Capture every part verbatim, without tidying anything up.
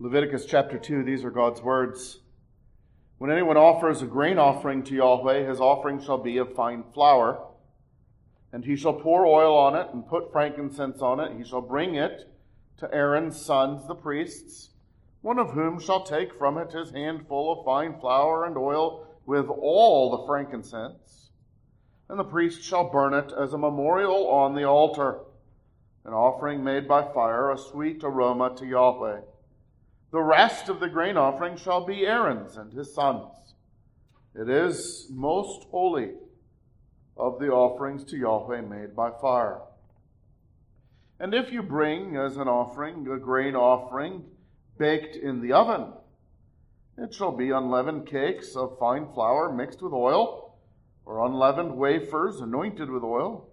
Leviticus chapter two, these are God's words. When anyone offers a grain offering to Yahweh, his offering shall be of fine flour, and he shall pour oil on it and put frankincense on it. He shall bring it to Aaron's sons, the priests, one of whom shall take from it his handful of fine flour and oil with all the frankincense. And the priest shall burn it as a memorial on the altar, an offering made by fire, a sweet aroma to Yahweh. The rest of the grain offering shall be Aaron's and his sons. It is most holy of the offerings to Yahweh made by fire. And if you bring as an offering a grain offering baked in the oven, it shall be unleavened cakes of fine flour mixed with oil, or unleavened wafers anointed with oil.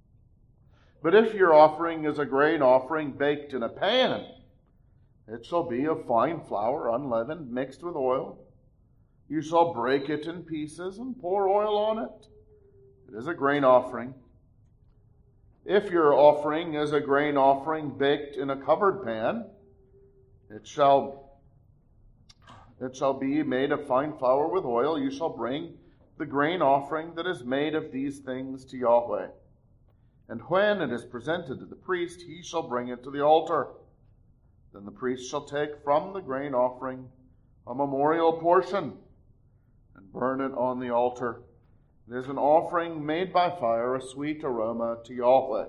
But if your offering is a grain offering baked in a pan, it shall be of fine flour, unleavened, mixed with oil. You shall break it in pieces and pour oil on it. It is a grain offering. If your offering is a grain offering baked in a covered pan, it shall, it shall be made of fine flour with oil. You shall bring the grain offering that is made of these things to Yahweh. And when it is presented to the priest, he shall bring it to the altar. Then the priest shall take from the grain offering a memorial portion and burn it on the altar. It is an offering made by fire, a sweet aroma to Yahweh.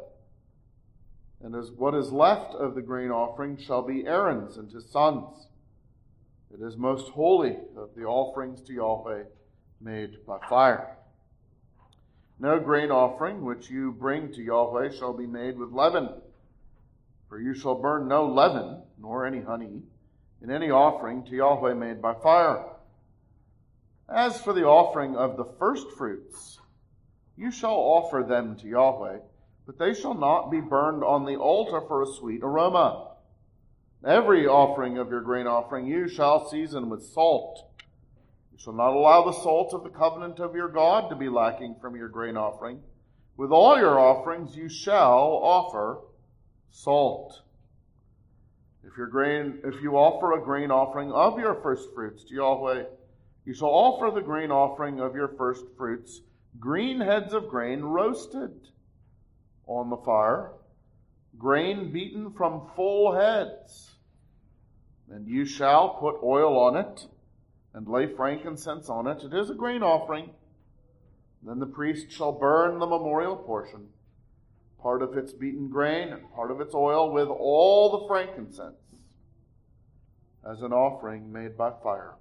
And as what is left of the grain offering shall be Aaron's and his sons. It is most holy of the offerings to Yahweh made by fire. No grain offering which you bring to Yahweh shall be made with leaven, for you shall burn no leaven, nor any honey, in any offering to Yahweh made by fire. As for the offering of the first fruits, you shall offer them to Yahweh, but they shall not be burned on the altar for a sweet aroma. Every offering of your grain offering you shall season with salt. You shall not allow the salt of the covenant of your God to be lacking from your grain offering. With all your offerings you shall offer salt. If your grain, if you offer a grain offering of your first fruits to Yahweh, you shall offer the grain offering of your first fruits, green heads of grain roasted on the fire, grain beaten from full heads. And you shall put oil on it and lay frankincense on it. It is a grain offering. Then the priest shall burn the memorial portion, part of its beaten grain and part of its oil, with all the frankincense, as an offering made by fire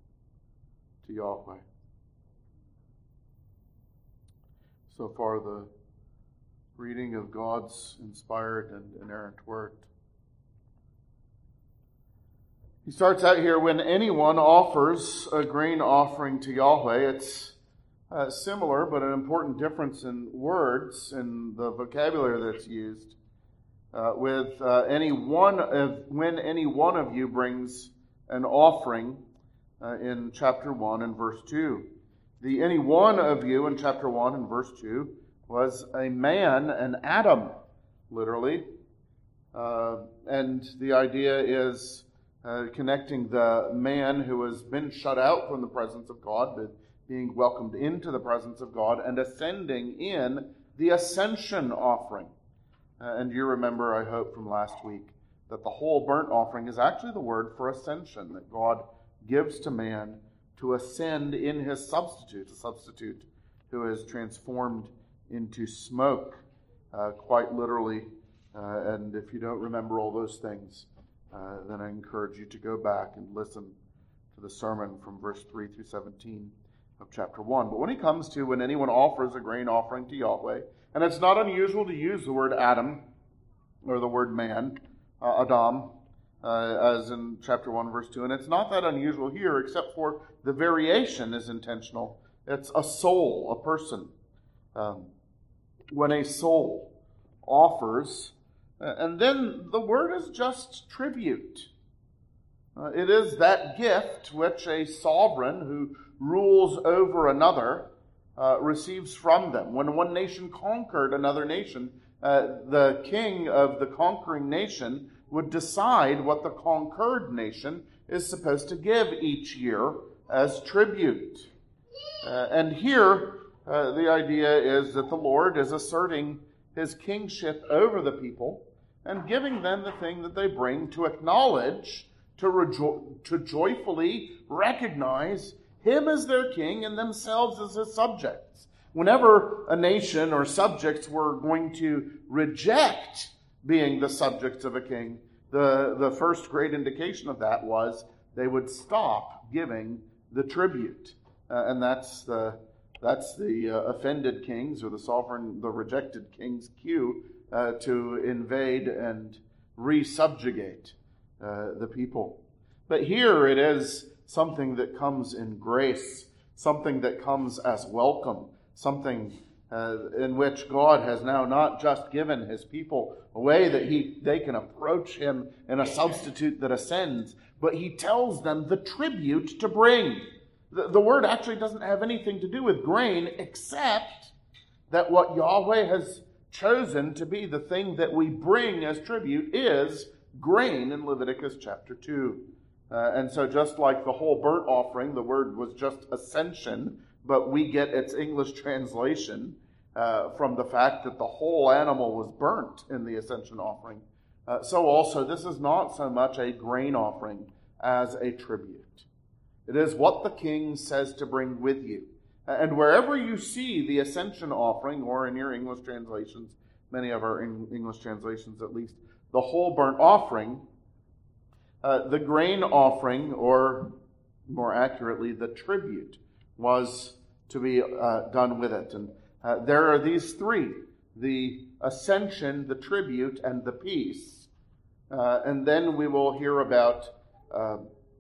to Yahweh. So far, the reading of God's inspired and inerrant word. He starts out here, when anyone offers a grain offering to Yahweh. It's uh, similar, but an important difference in words and the vocabulary that's used. Uh, with uh, any one of, when any one of you brings an offering uh, in chapter one and verse two. The any one of you in chapter one and verse two was a man, an Adam, literally. Uh, and the idea is uh, connecting the man who has been shut out from the presence of God, but being welcomed into the presence of God, and ascending in the ascension offering. Uh, and you remember, I hope, from last week, that the whole burnt offering is actually the word for ascension, that God gives to man to ascend in his substitute, a substitute who is transformed into smoke, uh, quite literally. Uh, and if you don't remember all those things, uh, then I encourage you to go back and listen to the sermon from verse three through seventeen of chapter one. But when he comes to when anyone offers a grain offering to Yahweh, and it's not unusual to use the word Adam, or the word man, uh, Adam, uh, as in chapter one, verse two. And it's not that unusual here, except for the variation is intentional. It's a soul, a person. Um, when a soul offers, uh, and then the word is just tribute. Uh, it is that gift which a sovereign who rules over another uh, receives from them. When one nation conquered another nation, uh, the king of the conquering nation would decide what the conquered nation is supposed to give each year as tribute. Uh, and here, uh, the idea is that the Lord is asserting his kingship over the people and giving them the thing that they bring to acknowledge, to, rejo- to joyfully recognize him as their king and themselves as his subjects. Whenever a nation or subjects were going to reject being the subjects of a king, the, the first great indication of that was they would stop giving the tribute. Uh, and that's the that's the uh, offended kings or the sovereign, the rejected king's cue uh, to invade and re-subjugate uh, the people. But here it is something that comes in grace, something that comes as welcome, something uh, in which God has now not just given his people a way that he they can approach him in a substitute that ascends, but he tells them the tribute to bring. The, the word actually doesn't have anything to do with grain, except that what Yahweh has chosen to be the thing that we bring as tribute is grain in Leviticus chapter two. Uh, and so just like the whole burnt offering, the word was just ascension, but we get its English translation uh, from the fact that the whole animal was burnt in the ascension offering. Uh, so also, this is not so much a grain offering as a tribute. It is what the king says to bring with you. And wherever you see the ascension offering, or in your English translations, many of our English translations at least, the whole burnt offering, uh, the grain offering, or more accurately, the tribute, was to be uh, done with it. And uh, there are these three, the ascension, the tribute, and the peace. Uh, and then we will hear about uh,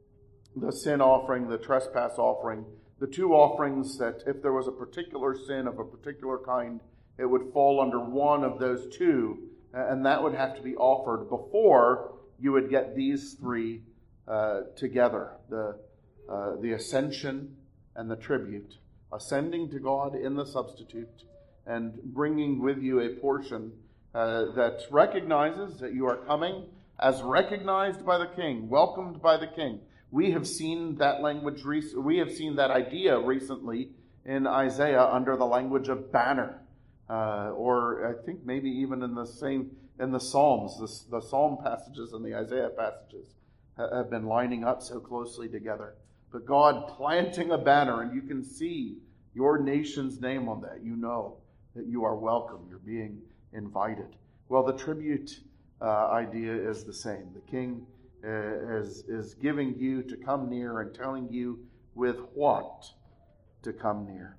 the sin offering, the trespass offering, the two offerings that if there was a particular sin of a particular kind, it would fall under one of those two, and that would have to be offered before you would get these three uh, together, the, uh, the ascension and the tribute, ascending to God in the substitute and bringing with you a portion uh, that recognizes that you are coming as recognized by the king, welcomed by the king. We have seen that language, we have seen that idea recently in Isaiah under the language of banner, uh, or I think maybe even in the same, in the Psalms, the, the Psalm passages and the Isaiah passages have been lining up so closely together. But God planting a banner, and you can see your nation's name on that. You know that you are welcome, you're being invited. Well, the tribute uh, idea is the same. The king Uh, is, is giving you to come near and telling you with what to come near.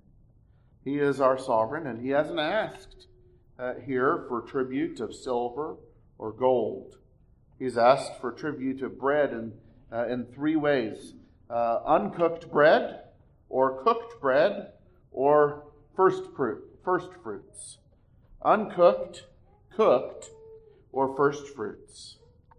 He is our sovereign, and he hasn't asked uh, here for tribute of silver or gold. He's asked for tribute of bread in, uh, in three ways. Uh, uncooked bread, or cooked bread, or first fruit, first fruits. Uncooked, cooked, or first fruits.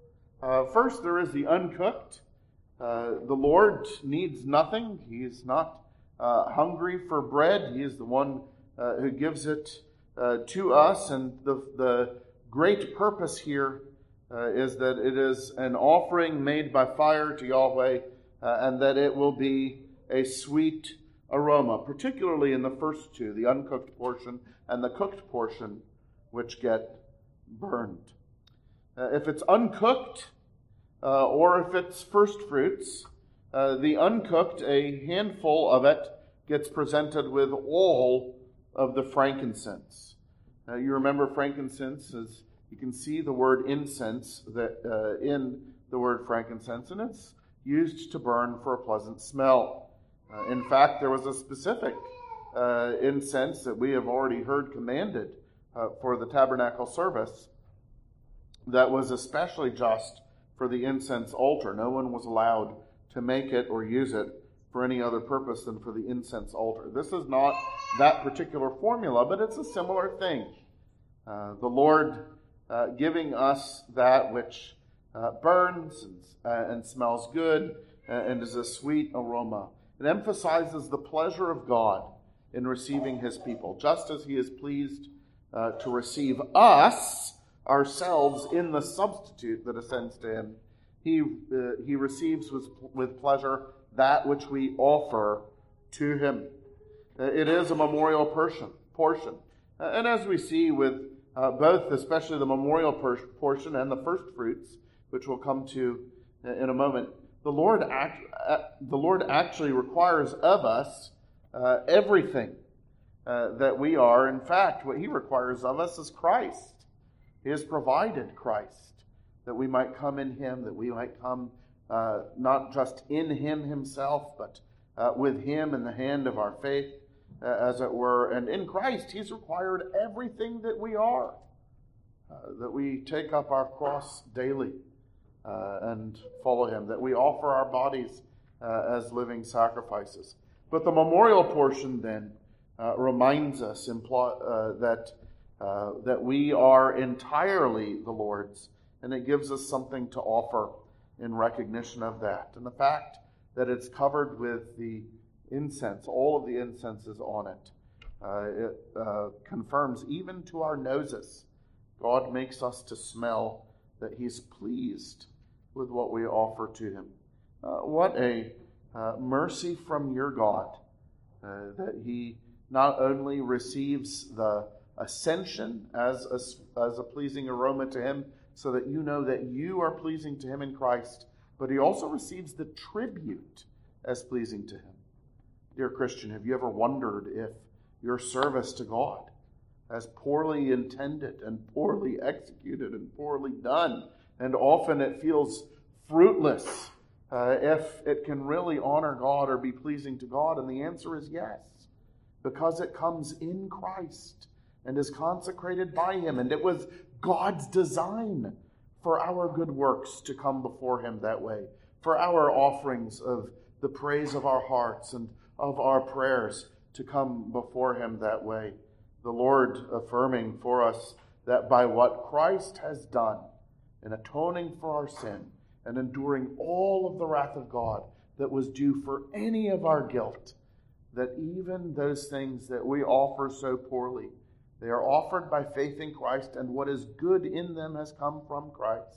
Uh, first, there is the uncooked. Uh, the Lord needs nothing. He is not uh, hungry for bread. He is the one uh, who gives it uh, to us. And the, the great purpose here uh, is that it is an offering made by fire to Yahweh, uh, and that it will be a sweet aroma, particularly in the first two, the uncooked portion and the cooked portion, which get burned. Uh, if it's uncooked, uh, or if it's first fruits, uh, the uncooked, a handful of it gets presented with all of the frankincense. Uh, you remember frankincense, as you can see the word incense that uh, in the word frankincense, and it's used to burn for a pleasant smell. Uh, in fact, there was a specific uh, incense that we have already heard commanded uh, for the tabernacle service, that was especially just for the incense altar. No one was allowed to make it or use it for any other purpose than for the incense altar. This is not that particular formula, but it's a similar thing. Uh, the Lord uh, giving us that which uh, burns and, uh, and smells good uh, and is a sweet aroma. It emphasizes the pleasure of God in receiving his people, just as he is pleased uh, to receive us ourselves in the substitute that ascends to him, he, uh, he receives with, with pleasure that which we offer to him. Uh, it is a memorial portion. portion. Uh, and as we see with uh, both, especially the memorial per- portion and the first fruits, which we'll come to in a moment, the Lord, act, uh, the Lord actually requires of us uh, everything uh, that we are. In fact, what he requires of us is Christ. He has provided Christ, that we might come in him, that we might come uh, not just in him himself, but uh, with him in the hand of our faith, uh, as it were. And in Christ, he's required everything that we are, uh, that we take up our cross daily uh, and follow him, that we offer our bodies uh, as living sacrifices. But the memorial portion then uh, reminds us impl- uh, that Uh, that we are entirely the Lord's, and it gives us something to offer in recognition of that. And the fact that it's covered with the incense, all of the incense is on it, uh, it uh, confirms even to our noses, God makes us to smell that he's pleased with what we offer to him. Uh, what a uh, mercy from your God, uh, that he not only receives the ascension as a, as a pleasing aroma to him, so that you know that you are pleasing to him in Christ, but he also receives the tribute as pleasing to him. Dear Christian, have you ever wondered if your service to God, as poorly intended and poorly executed and poorly done, and often it feels fruitless, uh, if it can really honor God or be pleasing to God? And the answer is yes, because it comes in Christ and is consecrated by him. And it was God's design for our good works to come before him that way, for our offerings of the praise of our hearts and of our prayers to come before him that way. The Lord affirming for us that by what Christ has done in atoning for our sin and enduring all of the wrath of God that was due for any of our guilt, that even those things that we offer so poorly, they are offered by faith in Christ, and what is good in them has come from Christ.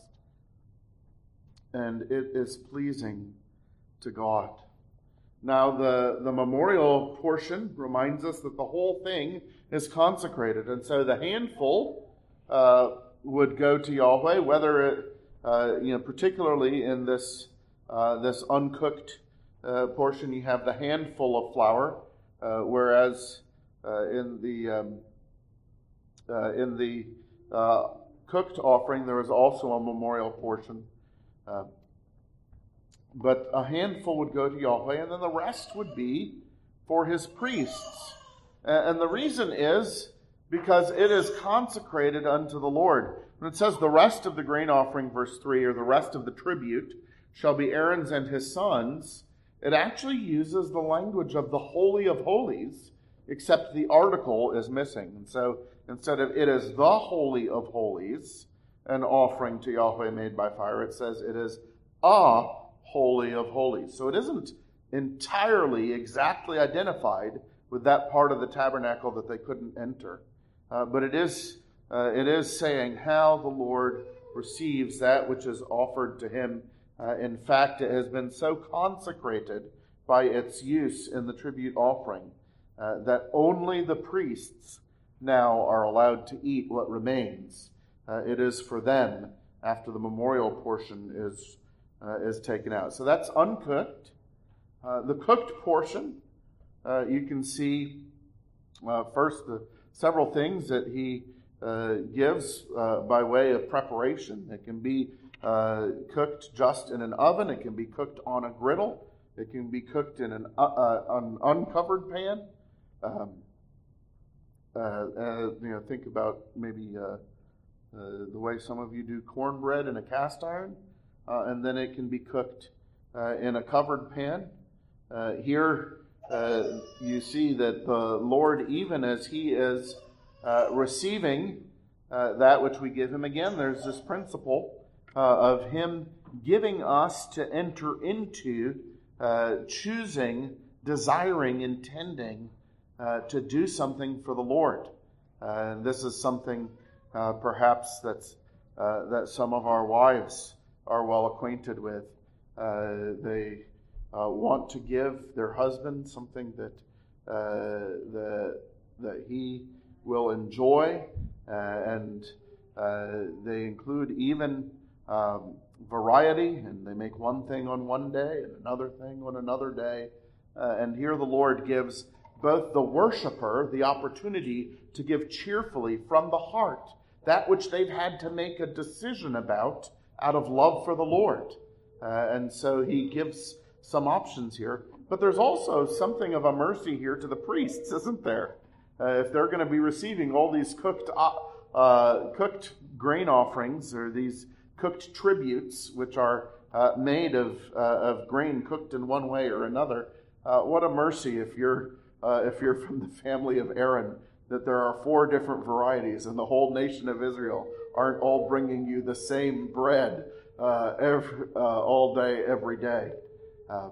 And it is pleasing to God. Now, the, the memorial portion reminds us that the whole thing is consecrated. And so the handful uh, would go to Yahweh, whether it, uh, you know, particularly in this, uh, this uncooked uh, portion, you have the handful of flour, uh, whereas uh, in the... Um, Uh, in the uh, cooked offering, there is also a memorial portion. Uh, but a handful would go to Yahweh, and then the rest would be for his priests. Uh, and the reason is because it is consecrated unto the Lord. When it says the rest of the grain offering, verse three, or the rest of the tribute, shall be Aaron's and his sons, it actually uses the language of the Holy of Holies, except the article is missing. And so instead of it is the Holy of Holies, an offering to Yahweh made by fire, it says it is a Holy of Holies. So it isn't entirely exactly identified with that part of the tabernacle that they couldn't enter. Uh, but it is, uh, it is saying how the Lord receives that which is offered to him. Uh, in fact, it has been so consecrated by its use in the tribute offering uh, that only the priests now are allowed to eat what remains. Uh, it is for them after the memorial portion is uh, is taken out. So that's uncooked. Uh, the cooked portion, uh, you can see uh, first the several things that he uh, gives uh, by way of preparation. It can be uh, cooked just in an oven. It can be cooked on a griddle. It can be cooked in an, uh, uh, an uncovered pan. Um, uh, uh, you know, think about maybe uh, uh, the way some of you do cornbread in a cast iron, uh, and then it can be cooked uh, in a covered pan. Uh, here uh, you see that the Lord, even as he is uh, receiving uh, that which we give him, again, there's this principle uh, of him giving us to enter into uh, choosing, desiring, intending uh, to do something for the Lord. Uh, and this is something uh, perhaps that's, uh, that some of our wives are well acquainted with. Uh, they uh, want to give their husband something that uh, the, that he will enjoy, uh, and uh, they include even um, variety, and they make one thing on one day and another thing on another day. Uh, and here the Lord gives both the worshiper the opportunity to give cheerfully from the heart, that which they've had to make a decision about out of love for the Lord. Uh, and so he gives some options here. But there's also something of a mercy here to the priests, isn't there? Uh, if they're going to be receiving all these cooked uh, cooked grain offerings, or these cooked tributes, which are uh, made of uh, of grain cooked in one way or another, uh, what a mercy if you're uh, if you're from the family of Aaron, that there are four different varieties, and the whole nation of Israel aren't all bringing you the same bread uh, every, uh, all day, every day. Um,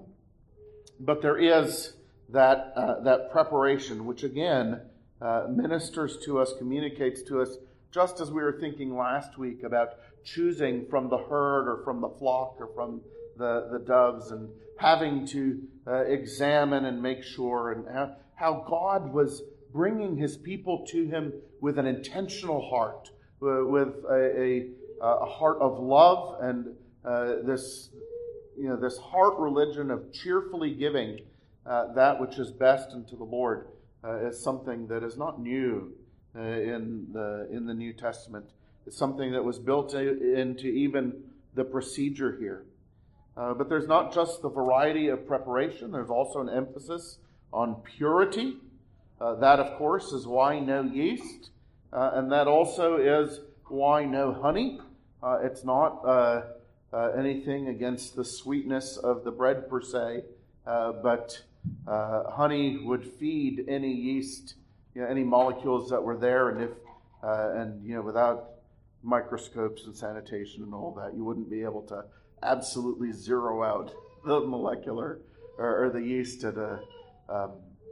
but there is that uh, that preparation, which again uh, ministers to us, communicates to us, just as we were thinking last week about choosing from the herd or from the flock or from the, the doves, and having to uh, examine and make sure, and how, how God was bringing his people to him with an intentional heart, with a, a, a heart of love, and uh, this, you know, this heart religion of cheerfully giving uh, that which is best unto the Lord uh, is something that is not new uh, in the in the New Testament. It's something that was built into even the procedure here. Uh, but there's not just the variety of preparation. There's also an emphasis on purity. Uh, that, of course, is why no yeast. Uh, and that also is why no honey. Uh, it's not uh, uh, anything against the sweetness of the bread per se, uh, but uh, honey would feed any yeast, you know, any molecules that were there. And if uh, and you know, without microscopes and sanitation and all that, you wouldn't be able to absolutely zero out the molecular or, or the yeast at a um,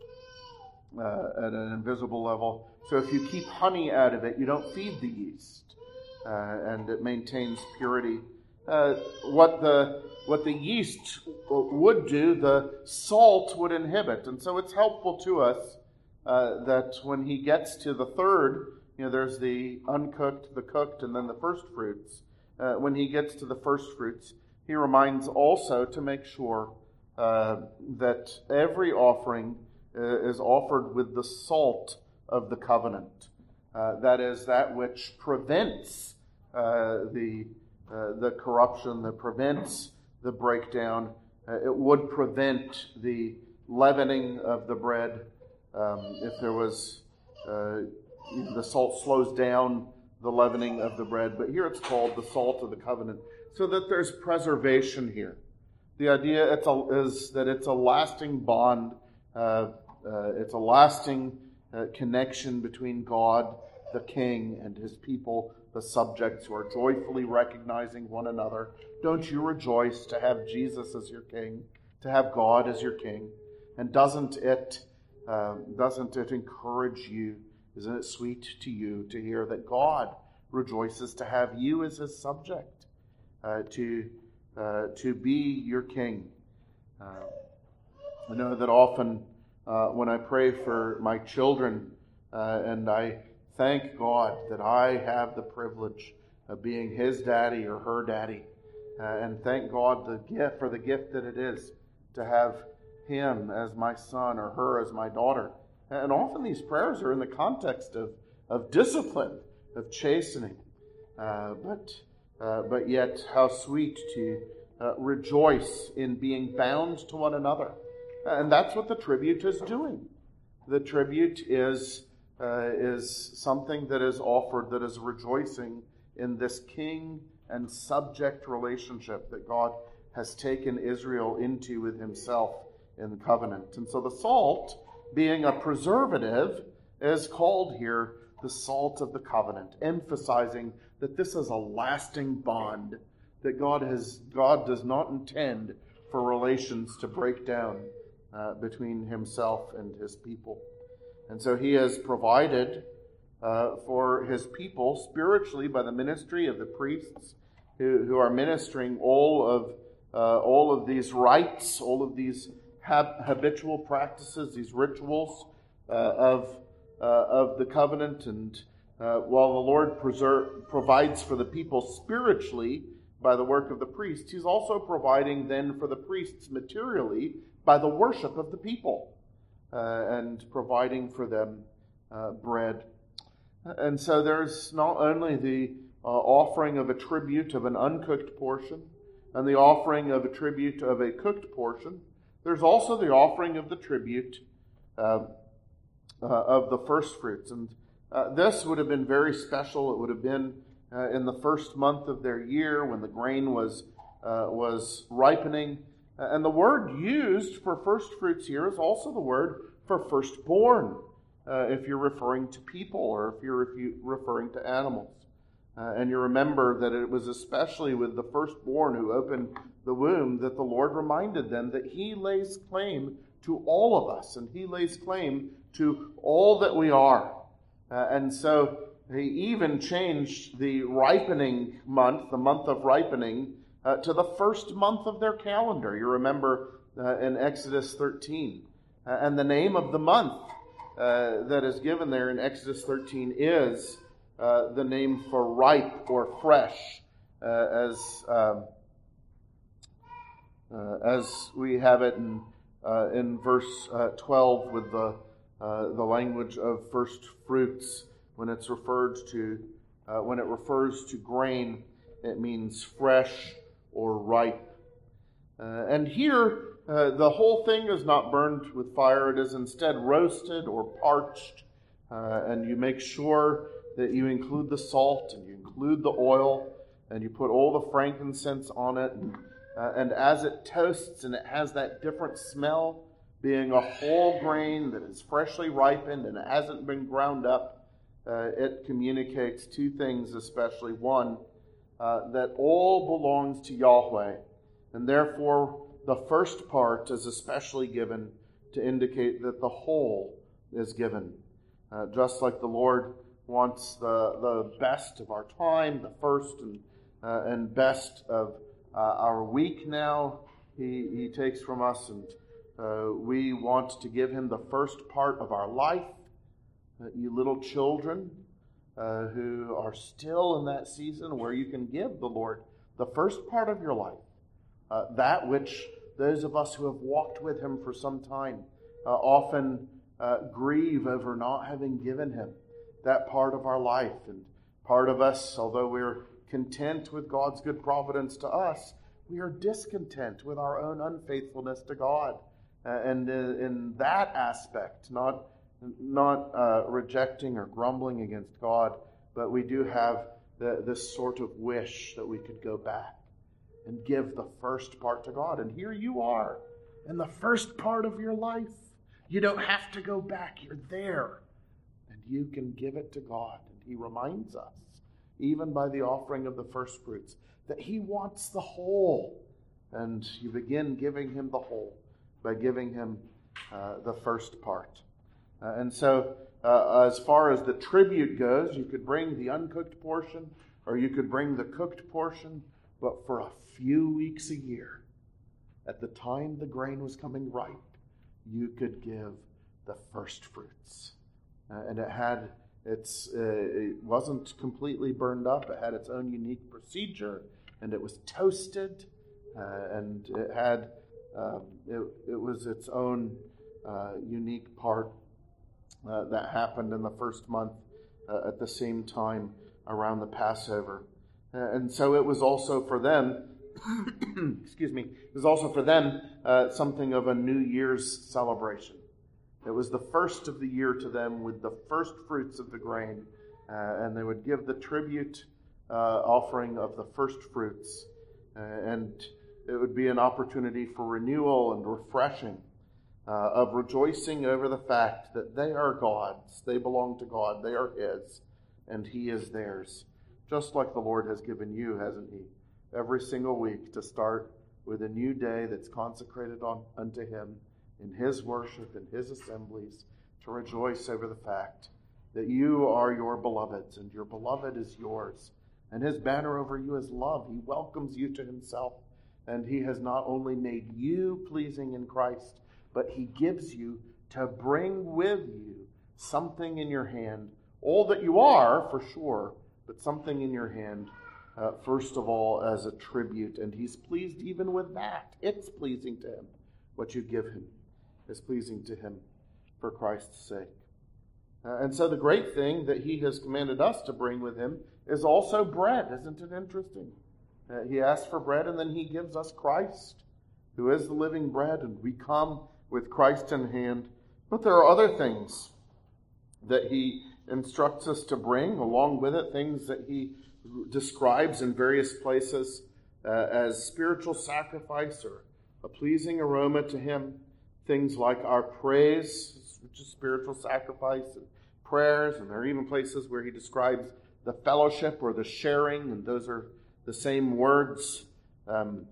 uh, at an invisible level. So if you keep honey out of it, you don't feed the yeast, uh, and it maintains purity. Uh, what the what the yeast would do, the salt would inhibit, and so it's helpful to us uh, that when he gets to the third, you know, there's the uncooked, the cooked, and then the first fruits. Uh, when he gets to the first fruits, he reminds also to make sure uh, that every offering uh, is offered with the salt of the covenant. Uh, that is, that which prevents uh, the uh, the corruption, that prevents the breakdown. Uh, it would prevent the leavening of the bread. Um, if there was, uh, the salt slows down the leavening of the bread, but here it's called the salt of the covenant, so that there's preservation here. The idea it's a, is that it's a lasting bond, uh, uh, it's a lasting uh, connection between God, the King, and his people, the subjects, who are joyfully recognizing one another. Don't you rejoice to have Jesus as your King, to have God as your King? And doesn't it, uh, doesn't it encourage you? Isn't it sweet to you to hear that God rejoices to have you as his subject, uh, to uh, to be your king? Uh, I know that often uh, when I pray for my children, uh, and I thank God that I have the privilege of being his daddy or her daddy, uh, and thank God the gift for the gift that it is to have him as my son or her as my daughter. And often these prayers are in the context of, of discipline, of chastening. Uh, but uh, but yet how sweet to uh, rejoice in being bound to one another. And that's what the tribute is doing. The tribute is, uh, is something that is offered that is rejoicing in this king and subject relationship that God has taken Israel into with himself in the covenant. And so the salt, being a preservative, is called here the salt of the covenant, emphasizing that this is a lasting bond, that God has God does not intend for relations to break down uh, between himself and his people. And so he has provided uh, for his people spiritually by the ministry of the priests who, who are ministering all of uh, all of these rites, all of these hab- habitual practices, these rituals uh, of uh, of the covenant. And uh, while the Lord preserve, provides for the people spiritually by the work of the priests, he's also providing then for the priests materially by the worship of the people uh, and providing for them uh, bread. And so there's not only the uh, offering of a tribute of an uncooked portion and the offering of a tribute of a cooked portion, there's also the offering of the tribute uh, uh, of the first fruits. And uh, this would have been very special. It would have been uh, in the first month of their year when the grain was uh, was ripening. And the word used for first fruits here is also the word for firstborn, uh, if you're referring to people or if you're referring to animals. Uh, and you remember that it was especially with the firstborn who opened the womb that the Lord reminded them that he lays claim to all of us, and he lays claim to all that we are. Uh, and so he even changed the ripening month, the month of ripening, uh, to the first month of their calendar. You remember uh, in Exodus thirteen. Uh, and the name of the month uh, that is given there in Exodus thirteen is uh, the name for ripe or fresh, uh, as um, uh, as we have it in uh, in verse uh, twelve with the uh, the language of first fruits. When it's referred to uh, when it refers to grain, it means fresh or ripe. Uh, and here, uh, the whole thing is not burned with fire. It is instead roasted or parched. Uh, and you make sure that you include the salt and you include the oil and you put all the frankincense on it. And, uh, and as it toasts and it has that different smell, being a whole grain that is freshly ripened and it hasn't been ground up, uh, it communicates two things especially. One, uh, that all belongs to Yahweh. And therefore, the first part is especially given to indicate that the whole is given. Uh, just like the Lord wants the, the best of our time, the first and, uh, and best of uh, our week now, he, he takes from us, and uh, we want to give him the first part of our life. Uh, you little children uh, who are still in that season where you can give the Lord the first part of your life. Uh, that which those of us who have walked with him for some time uh, often uh, grieve over not having given him that part of our life. And part of us, although we're content with God's good providence to us, we are discontent with our own unfaithfulness to God. Uh, and in, in that aspect, not, not uh, rejecting or grumbling against God, but we do have the, this sort of wish that we could go back and give the first part to God. And here you are in the first part of your life. You don't have to go back. You're there. And you can give it to God. And he reminds us, even by the offering of the first fruits, that he wants the whole. And you begin giving him the whole by giving him uh, the first part. Uh, and so uh, as far as the tribute goes, you could bring the uncooked portion or you could bring the cooked portion. But for a few weeks a year, at the time the grain was coming ripe, you could give the first fruits. Uh, and it had its, uh, it wasn't completely burned up. It had its own unique procedure, and it was toasted, uh, and it had, um, it, it was its own uh, unique part uh, that happened in the first month uh, at the same time around the Passover. And so it was also for them, excuse me, it was also for them uh, something of a New Year's celebration. It was the first of the year to them with the first fruits of the grain, uh, and they would give the tribute uh, offering of the first fruits. Uh, and it would be an opportunity for renewal and refreshing, uh, of rejoicing over the fact that they are God's, they belong to God, they are his, and he is theirs. Just like the Lord has given you, hasn't he? Every single week to start with a new day that's consecrated on, unto him in his worship, in his assemblies, to rejoice over the fact that you are your beloved's, and your beloved is yours. And his banner over you is love. He welcomes you to himself, and he has not only made you pleasing in Christ, but he gives you to bring with you something in your hand, all that you are, for sure, but something in your hand, uh, first of all, as a tribute. And he's pleased even with that. It's pleasing to him. What you give him is pleasing to him for Christ's sake. Uh, and so the great thing that he has commanded us to bring with him is also bread. Isn't it interesting? Uh, he asks for bread, and then he gives us Christ, who is the living bread, and we come with Christ in hand. But there are other things that he instructs us to bring along with it, things that he describes in various places uh, as spiritual sacrifice or a pleasing aroma to him. Things like our praise, which is spiritual sacrifice, and prayers, and there are even places where he describes the fellowship or the sharing, and those are the same words. Um,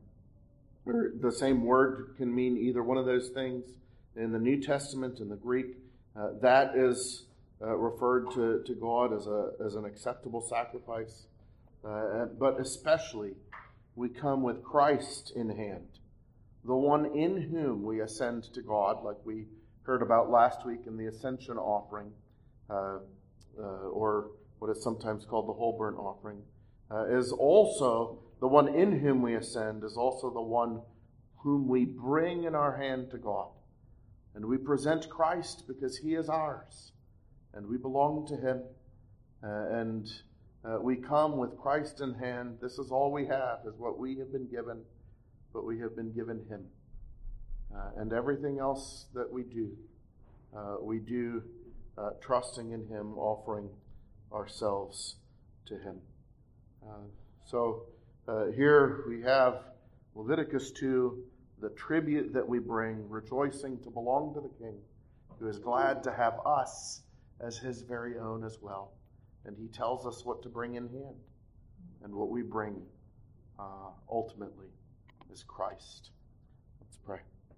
or the same word can mean either one of those things. In the New Testament, in the Greek, uh, that is uh, referred to, to God as a as an acceptable sacrifice. Uh, but especially, we come with Christ in hand, the one in whom we ascend to God, like we heard about last week in the ascension offering, uh, uh, or what is sometimes called the whole burnt offering, uh, is also the one in whom we ascend, is also the one whom we bring in our hand to God. And we present Christ because he is ours, and we belong to him, uh, and uh, we come with Christ in hand. This is all we have, is what we have been given, but we have been given him. Uh, and everything else that we do, uh, we do uh, trusting in him, offering ourselves to him. Uh, so uh, here we have Leviticus two, the tribute that we bring, rejoicing to belong to the King, who is glad to have us as his very own as well. And he tells us what to bring in hand. And what we bring uh, ultimately is Christ. Let's pray.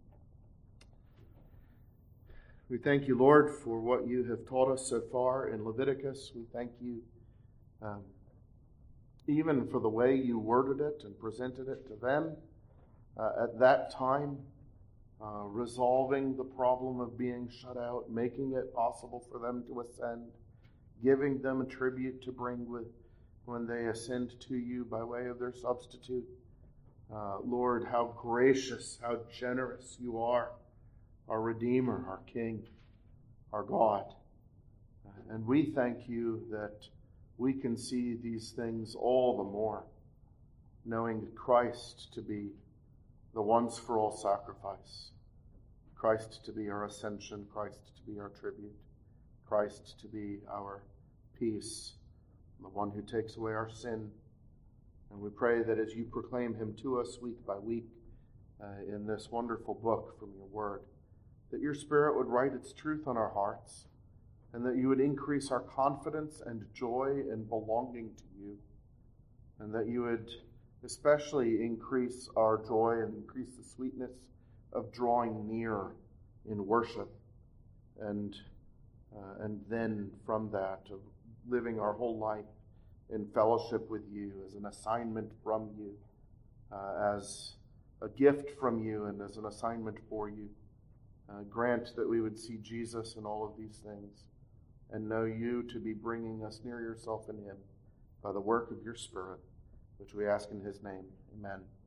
We thank you, Lord, for what you have taught us so far in Leviticus. We thank you um, even for the way you worded it and presented it to them uh, at that time, uh, resolving the problem of being shut out, making it possible for them to ascend, giving them a tribute to bring with when they ascend to you by way of their substitute. Uh, Lord, how gracious, how generous you are, our Redeemer, our King, our God. Uh, and we thank you that we can see these things all the more, knowing Christ to be the once for all sacrifice, Christ to be our ascension, Christ to be our tribute, Christ to be our peace, the one who takes away our sin. And we pray that as you proclaim him to us week by week uh, in this wonderful book from your word, that your Spirit would write its truth on our hearts, and that you would increase our confidence and joy in belonging to you, and that you would especially increase our joy and increase the sweetness of drawing near in worship, and uh, and then from that of living our whole life in fellowship with you as an assignment from you, uh, as a gift from you and as an assignment for you. Uh, grant that we would see Jesus in all of these things and know you to be bringing us near yourself in him by the work of your Spirit, which we ask in his name. Amen.